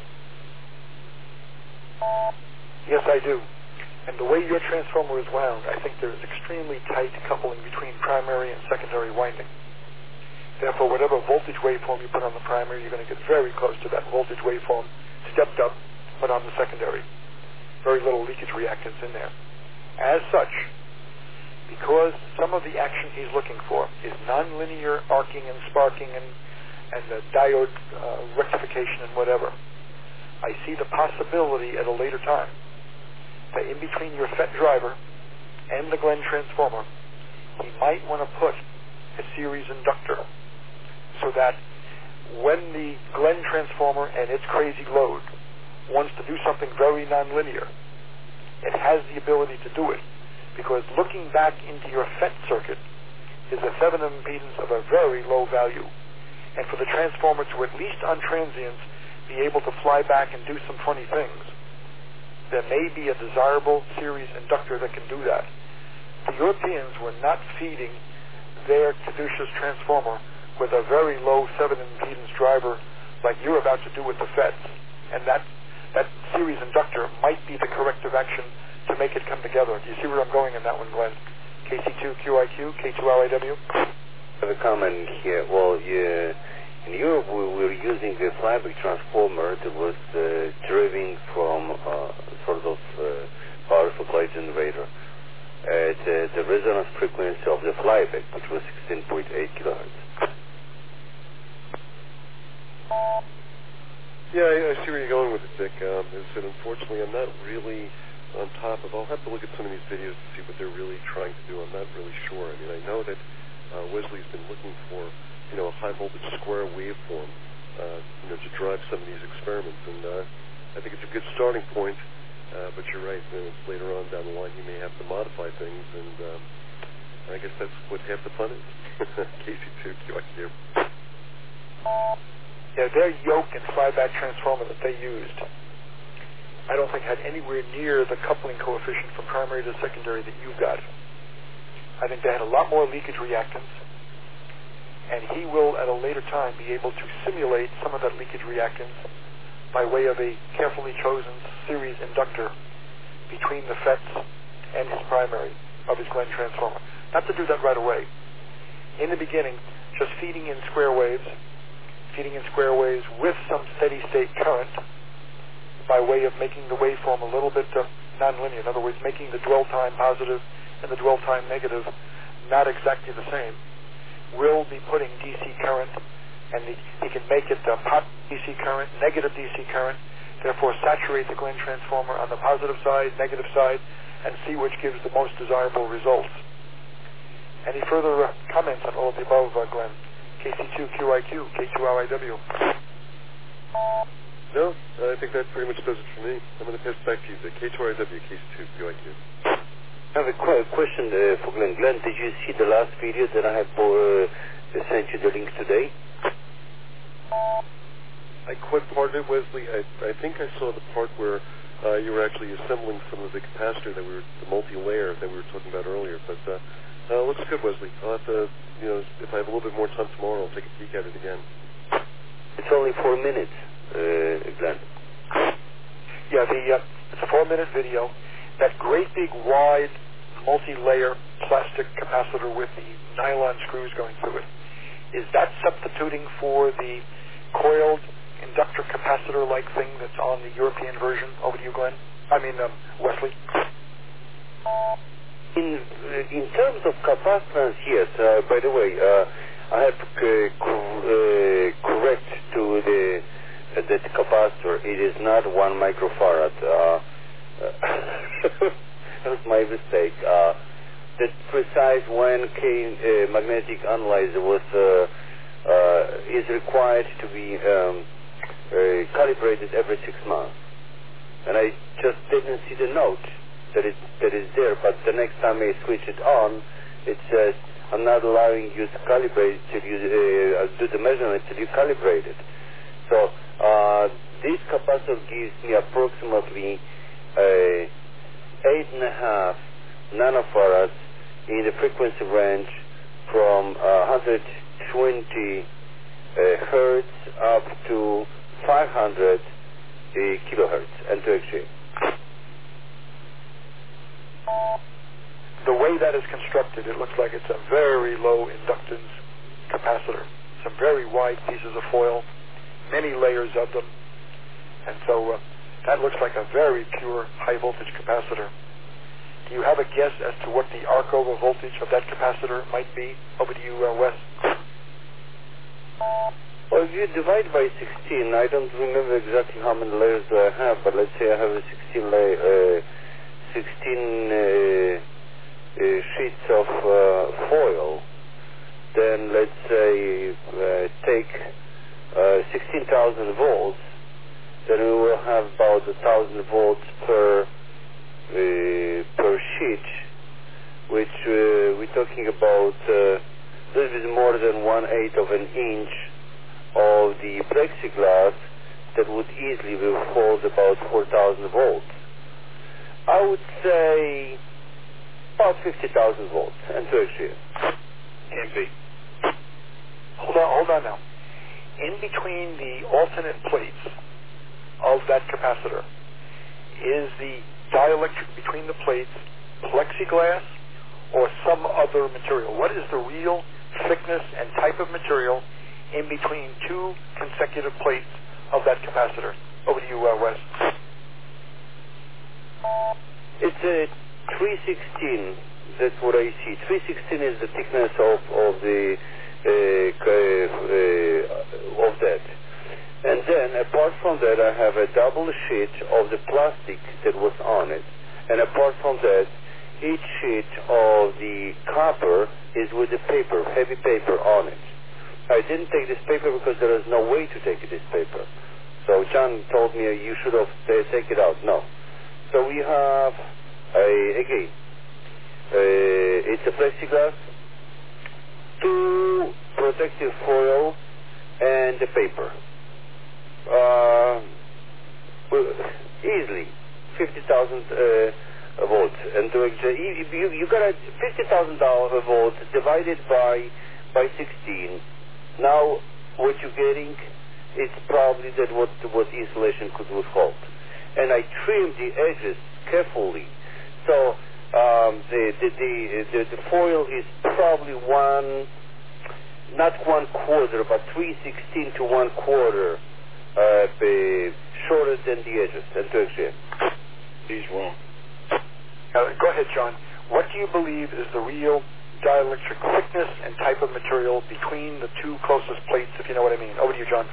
Yes, I do. And the way your transformer is wound, I think there's extremely tight coupling between primary and secondary winding. Therefore, whatever voltage waveform you put on the primary, you're going to get very close to that voltage waveform stepped up, but on the secondary. Very little leakage reactance in there. As such, because some of the action he's looking for is nonlinear arcing and sparking and the diode rectification and whatever, I see the possibility at a later time that in between your FET driver and the Glenn transformer, he might want to put a series inductor so that when the Glenn transformer and its crazy load wants to do something very nonlinear, it has the ability to do it, because looking back into your FET circuit is a Thevenin impedance of a very low value. And for the transformer to, at least on transients, be able to fly back and do some funny things, there may be a desirable series inductor that can do that. The Europeans were not feeding their caduceus transformer with a very low Thevenin impedance driver like you're about to do with the FETs. And that series inductor might be the corrective action to make it come together. Do you see where I'm going in that one, Glenn? KC2QIQ, K2LIW? I have a comment here. Well, In Europe, we were using a flyback transformer that was driven from sort of power supply generator at the resonance frequency of the flyback, which was 16.8 kilohertz. Yeah, I see where you're going with it, Dick. As I said, unfortunately, I'm not really on top of. I'll have to look at some of these videos to see what they're really trying to do. I'm not really sure. I mean, I know that Wesley's been looking for, a high voltage square waveform, to drive some of these experiments, and I think it's a good starting point. But you're right. Later on down the line, he may have to modify things, and I guess that's what half the fun is. KC2 QIQ. Yeah, their yoke and flyback transformer that they used, I don't think had anywhere near the coupling coefficient from primary to secondary that you've got. I think they had a lot more leakage reactance, and he will at a later time be able to simulate some of that leakage reactance by way of a carefully chosen series inductor between the FETs and his primary of his Glenn transformer. Not to do that right away. In the beginning, just feeding in square waves with some steady state current by way of making the waveform a little bit nonlinear. In other words, making the dwell time positive and the dwell time negative not exactly the same. Will be putting DC current, and he can make it hot DC current, negative DC current, therefore saturate the Glenn transformer on the positive side, negative side, and see which gives the most desirable results. Any further comments on all of the above, Glenn? KC2QIQ, K2RIW. No, I think that pretty much does it for me. I'm going to pass it back to you, K2RIW, KC2QIQ. I have a question for Glenn. Glenn, did you see the last video that I have sent you the link today? I caught part of it, Wesley. I think I saw the part where you were actually assembling some of the capacitor the multi-layer that we were talking about earlier. But looks good, Wesley. I'll have to, if I have a little bit more time tomorrow, I'll take a peek at it again. It's only 4 minutes, Glenn. Yeah, it's a 4-minute video. That great big wide multi-layer plastic capacitor with the nylon screws going through it, is that substituting for the coiled inductor capacitor-like thing that's on the European version? Over to you, Glenn. Wesley. In terms of capacitance, yes. By the way, I have to correct to that capacitor. It is not 1 microfarad. That was my mistake. The precise 1K magnetic analyzer is required to be calibrated every 6 months, and I just didn't see the note that is there. But the next time I switch it on, it says I'm not allowing you to calibrate till you do the measurement till you calibrate it. So this capacitor gives me approximately 8.5 nanofarads in the frequency range from 120 hertz up to 500 kilohertz N2X. The way that is constructed, it looks like it's a very low inductance capacitor. Some very wide pieces of foil, many layers of them, and so that looks like a very pure high voltage capacitor. Do you have a guess as to what the arc over voltage of that capacitor might be? Over to you, Wes. Well, if you divide by 16, I don't remember exactly how many layers do I have, but let's say I have a 16 sheets of foil. Then let's say take 16,000 volts. Then we will have about 1,000 volts per sheet, which we're talking about a little bit more than 1/8 of an inch of the plexiglass that would easily withhold about 4,000 volts. I would say about 50,000 volts, and so actually. Can't be. Hold on now. In between the alternate plates of that capacitor, is the dielectric between the plates plexiglass or some other material? What is the real thickness and type of material in between two consecutive plates of that capacitor. Over to you, Wes. It's a 316. That's what I see. 316 is the thickness of that. And then, apart from that, I have a double sheet of the plastic that was on it. And apart from that, each sheet of the copper is with the paper, heavy paper on it. I didn't take this paper because there is no way to take this paper. So John told me you should have take it out. No. So we have, again, it's a plexiglass, 2 protective foil, and the paper. Easily 50,000 volts, and you got a $50,000 volts divided by 16. Now what you're getting is probably that what insulation could withhold. And I trimmed the edges carefully, so the foil is probably not 1/4, but 3/16 to 1/4 shorter than the edges. And to exam. He's wrong. Go ahead, John. What do you believe is the real dielectric thickness and type of material between the two closest plates, if you know what I mean? Over to you, John.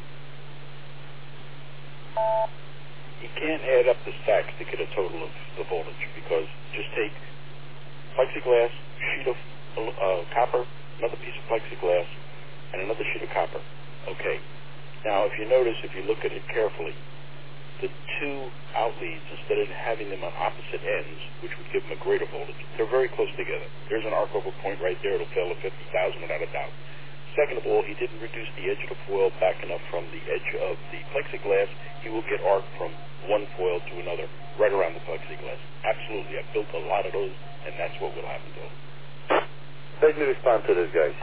You can't add up the stacks to get a total of the voltage, because just take plexiglass, sheet of copper, another piece of plexiglass, and another sheet of copper. Okay. Now, if you notice, if you look at it carefully, the two out leads, instead of having them on opposite ends, which would give them a greater voltage, they're very close together. There's an arc over point right there. It'll fail at 50,000 without a doubt. Second of all, he didn't reduce the edge of the foil back enough from the edge of the plexiglass. He will get arc from one foil to another, right around the plexiglass. Absolutely. I've built a lot of those, and that's what will happen to them. Let me respond to this, guys.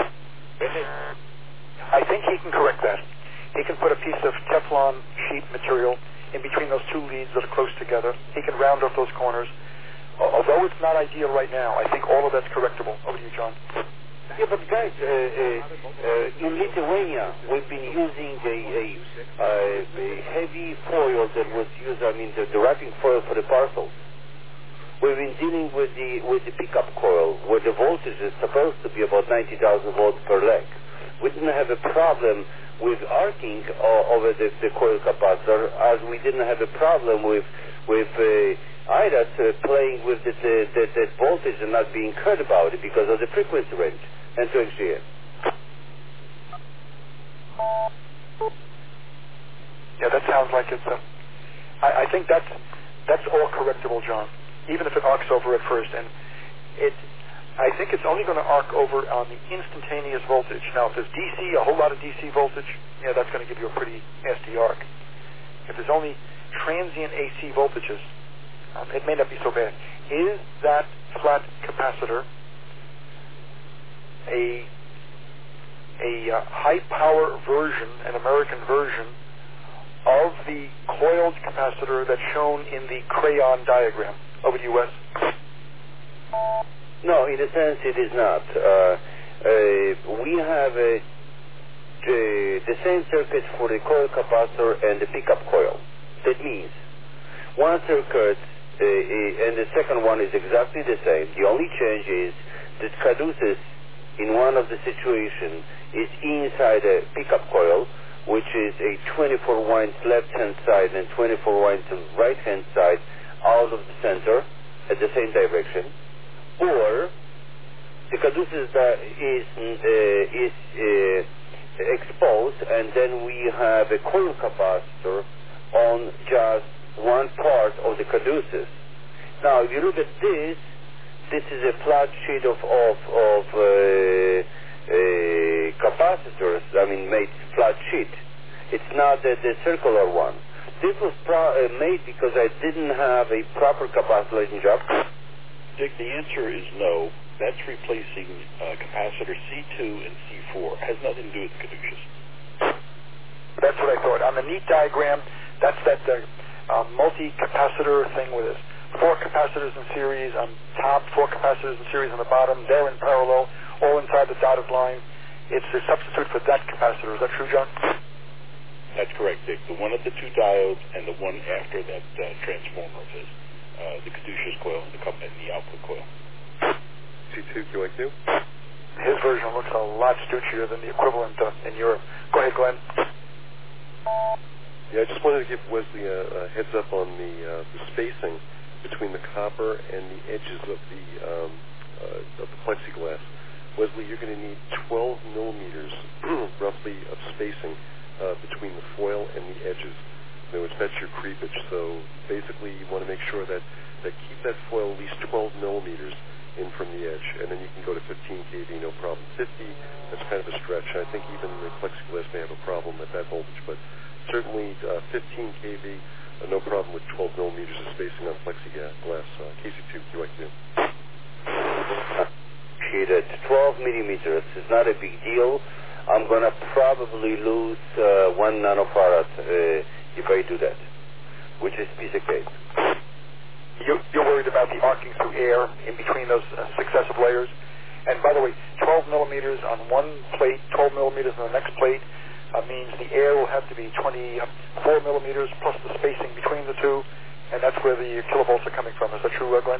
I think he can correct that. He can put a piece of Teflon sheet material in between those two leads that are close together. He can round off those corners. Although it's not ideal right now, I think all of that's correctable. Over to you, John. Yeah, but guys, in Lithuania, we've been using a heavy foil that was used, the wrapping foil for the parcels. We've been dealing with the pickup coil, where the voltage is supposed to be about 90,000 volts per leg. We didn't have a problem with arcing over the coil capacitor, as we didn't have a problem with IDAS playing with that voltage and not being heard about it because of the frequency range and to XGA. Yeah, that sounds like it's I think that's all correctable, John, even if it arcs over at first. And I think it's only going to arc over on the instantaneous voltage. Now, if there's DC, a whole lot of DC voltage, yeah, that's going to give you a pretty nasty arc. If there's only transient AC voltages, it may not be so bad. Is that flat capacitor a high-power version, an American version, of the coiled capacitor that's shown in the crayon diagram? Over to you, Wes. No, in a sense it is not. We have the same circuit for the coil capacitor and the pickup coil. That means one circuit and the second one is exactly the same. The only change is that caduceus in one of the situations is inside a pickup coil, which is a 24 winds left-hand side and 24 winds right-hand side out of the center at the same direction. Or the caduceus is exposed, and then we have a coil capacitor on just one part of the caduceus. Now, if you look at this is a flat sheet of capacitors. Made flat sheet. It's not the circular one. This was made because I didn't have a proper capacitor job. Dick, the answer is no. That's replacing capacitor C2 and C4. It has nothing to do with caduceus. That's what I thought. On the neat diagram, that's that multi-capacitor thing with 4 capacitors in series on top, 4 capacitors in series on the bottom. They're in parallel, all inside the dotted line. it's a substitute for that capacitor. Is that true, John? That's correct, Dick. The one of the two diodes and the one after that transformer of his, the caduceus coil and the output coil. C2 QIQ? His version looks a lot stoochier than the equivalent in Europe. Go ahead, Glenn. Yeah, I just wanted to give Wesley a heads up on the spacing between the copper and the edges of the plexiglass. Wesley, you're going to need 12 millimeters, roughly, of spacing between the foil and the edges. In other words, that's your creepage. So basically, you want to make sure that keep that foil at least 12 millimeters in from the edge, and then you can go to 15 kV, no problem. 50, that's kind of a stretch. I think even the plexiglass may have a problem at that voltage, but certainly 15 kV, no problem with 12 millimeters of spacing on plexiglass. KC2 QIQ. At 12 millimeters is not a big deal. I'm going to probably lose 1 nanofarad if I do that, which is piece of cake. You're worried about the arcing through air in between those successive layers. And by the way, 12 millimeters on one plate, 12 millimeters on the next plate means the air will have to be 24 millimeters plus the spacing between the two, and that's where the kilovolts are coming from. Is that true, Glenn?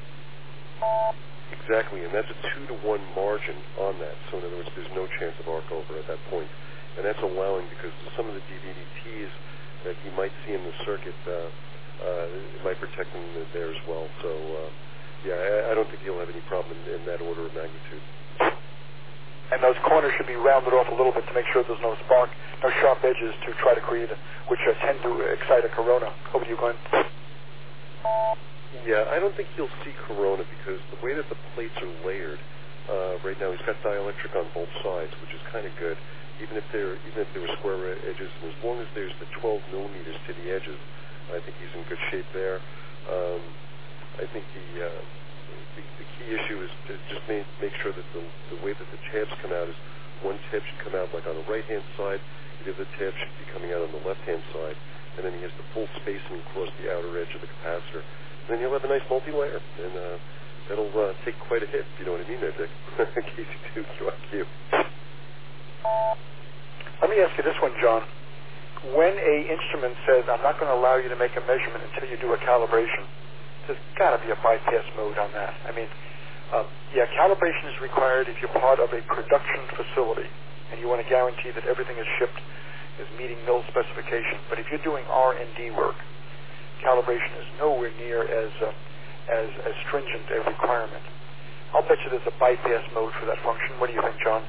Exactly, and that's a 2-to-1 margin on that. So in other words, there's no chance of arc over at that point. And that's allowing, because some of the DVDTs that you might see in the circuit, it might protect them there as well. So, I don't think you'll have any problem in that order of magnitude. And those corners should be rounded off a little bit to make sure there's no spark, no sharp edges to try to create, which tend to excite a corona. Over to you, Glenn. Yeah, I don't think you'll see corona because the way that the plates are layered right now, he's got dielectric on both sides, which is kind of good. Even if there were square edges, and as long as there's the 12 millimeters to the edges, I think he's in good shape there. I think the key issue is to just make sure that the way that the tabs come out is one tab should come out like on the right-hand side, the other tab should be coming out on the left-hand side, and then he has the full spacing across the outer edge of the capacitor. And then you'll have a nice multi-layer, and that'll take quite a hit, if you know what I mean there, Dick. KC2 QIQ. Let me ask you this one, John. When a instrument says, I'm not going to allow you to make a measurement until you do a calibration, there's got to be a bypass mode on that. I mean, calibration is required if you're part of a production facility and you want to guarantee that everything is shipped is meeting mill specification. But if you're doing R&D work, calibration is nowhere near as stringent a requirement. I'll bet you there's a bypass mode for that function. What do you think, John?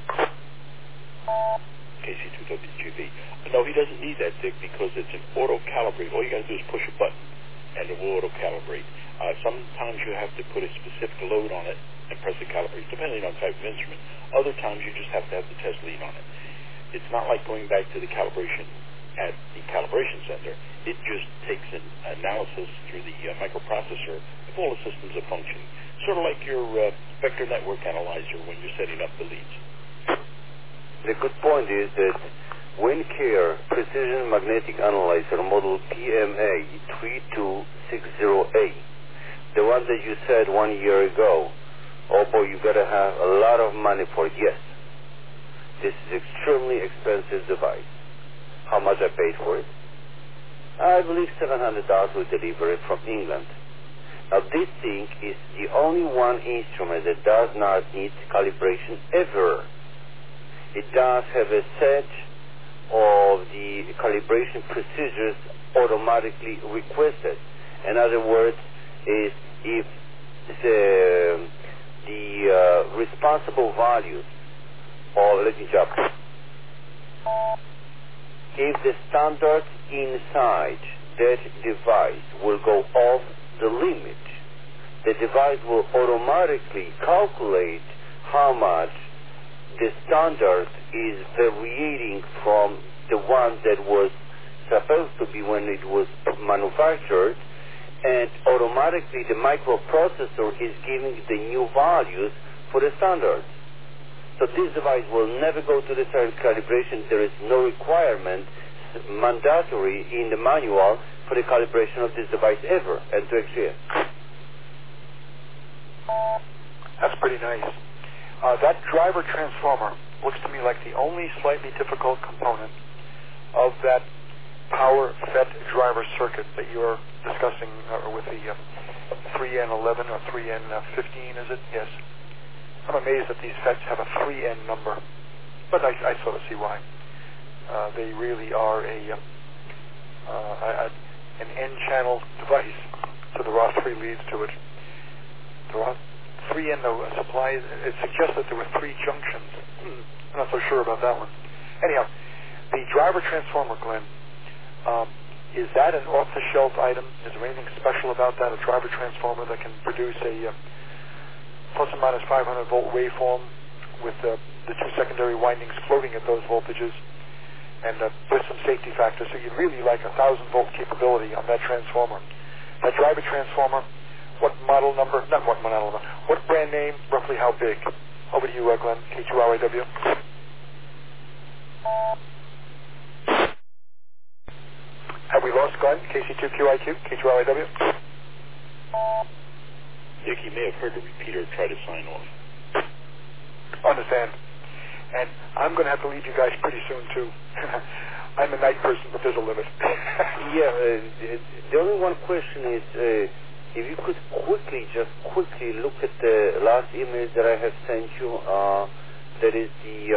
KC2WGB. No, he doesn't need that, Dick, because it's an auto-calibrate. All you got to do is push a button, and it will auto-calibrate. Sometimes you have to put a specific load on it and press the calibrate, depending on type of instrument. Other times you just have to have the test lead on it. It's not like going back to the calibration at the calibration center. It just takes an analysis through the microprocessor if all the systems are functioning. Sort of like your vector network analyzer when you're setting up the leads. The good point is that WinCare Precision Magnetic Analyzer model PMA 3260A, the one that you said 1 year ago, oh boy, you got to have a lot of money for it. Yes, this is extremely expensive device. How much I paid for it? I believe $700 with delivery from England. Now this thing is the only one instrument that does not need calibration ever. It does have a set of the calibration procedures automatically requested. In other words, is if the responsible values, or let me jump, if the standard inside that device will go off the limit, the device will automatically calculate how much the standard is variating from the one that was supposed to be when it was manufactured, and automatically the microprocessor is giving the new values for the standard. So this device will never go to the certain calibration. There is no requirement mandatory in the manual for the calibration of this device ever, and to exist. That's pretty nice. That driver transformer looks to me like the only slightly difficult component of that power FET driver circuit that you're discussing with the 3N11 or 3N15, is it? Yes. I'm amazed that these FETs have a 3N number, but I sort of see why. They really are an N-channel device, so there are 3 leads to it. There are 3N supplies. It suggests that there were 3 junctions. I'm not so sure about that one. Anyhow, the driver transformer, Glenn, is that an off-the-shelf item? Is there anything special about that, a driver transformer that can produce a plus or minus 500-volt waveform with the 2 secondary windings floating at those voltages and with some safety factors? So you'd really like a 1,000-volt capability on that transformer. That driver transformer, what model number? Not what model number. What brand name? Roughly how big? Over to you, Glenn. K2RAW. Have we lost Glenn? KC2QIQ, K2RAW? Dick, you may have heard the repeater try to sign off. Understand. And I'm going to have to leave you guys pretty soon, too. I'm a night person, but there's a limit. The only one question is, if you could just quickly look at the last email that I have sent you, that is the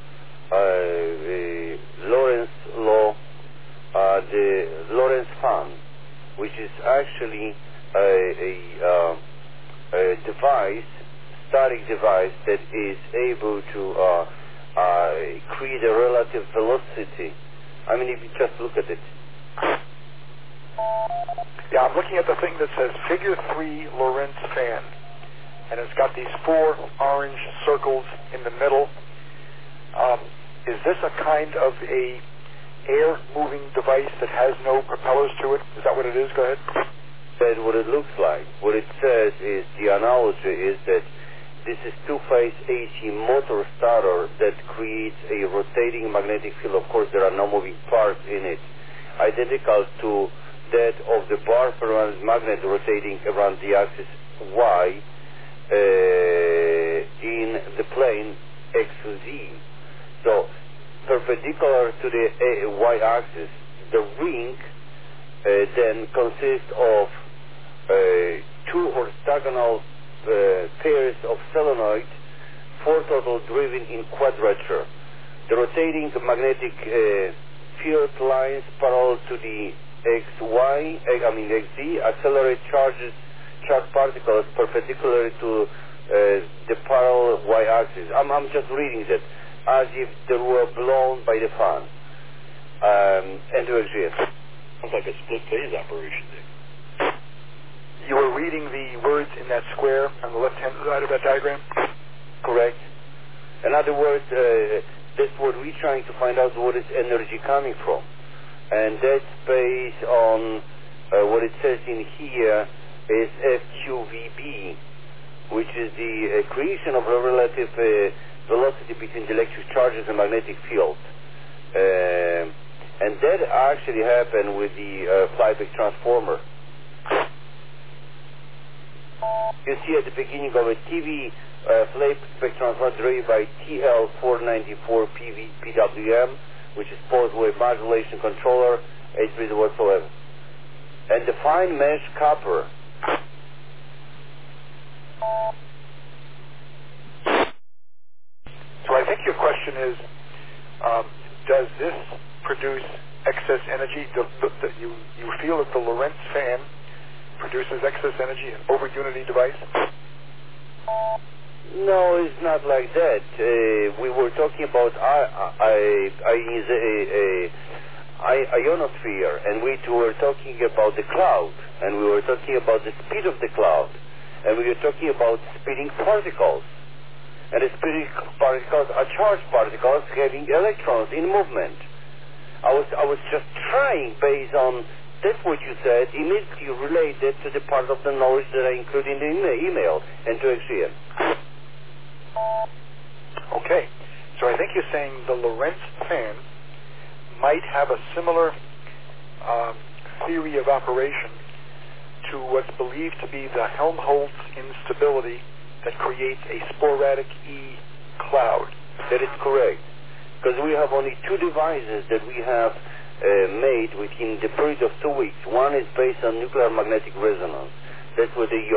Lorentz law, the Lorentz fan, which is actually a device, static device that is able to create a relative velocity. I mean, if you just look at it. Yeah, I'm looking at the thing that says Figure 3 Lorentz fan, and it's got these 4 orange circles in the middle. Is this a kind of a air-moving device that has no propellers to it? Is that what it is? Go ahead. That's what it looks like. What it says is, the analogy is that this is two-phase AC motor starter that creates a rotating magnetic field. Of course, there are no moving parts in it, identical to that of the bar permanent magnet rotating around the axis Y in the plane XZ. So, perpendicular to the Y-axis, the ring then consists of 2 orthogonal pairs of solenoids, 4 total driven in quadrature. The rotating magnetic field lines parallel to the XZ accelerate charged particles perpendicular to the parallel Y-axis. I'm just reading that as if they were blown by the fan. And to exist. Sounds like a split phase operation there. You were reading the words in that square on the left-hand side of that diagram? Correct. In other words, that's what we're trying to find out, what is energy coming from. And that's based on what it says in here is FQVB, which is the creation of a relative velocity between the electric charges and magnetic field. And that actually happened with the flyback transformer. You see at the beginning of a TV flyback transformer driven by TL494 PWM, which is pulse wave modulation controller, HV whatsoever. And the fine mesh copper. So I think your question is, does this produce excess energy? You feel that the Lorentz fan produces excess energy, an over-unity device? No, it's not like that. We were talking about ionosphere, and we were talking about the cloud, and we were talking about the speed of the cloud, and we were talking about spinning particles. And the spinning particles are charged particles having electrons in movement. I was just trying, based on that's what you said, immediately related to the part of the knowledge that I include in the email and to XGM. Okay, so I think you're saying the Lorentz fan might have a similar theory of operation to what's believed to be the Helmholtz instability that creates a sporadic E cloud. That is correct. Because we have only 2 devices that we have made within the period of 2 weeks. One is based on nuclear magnetic resonance. That's where the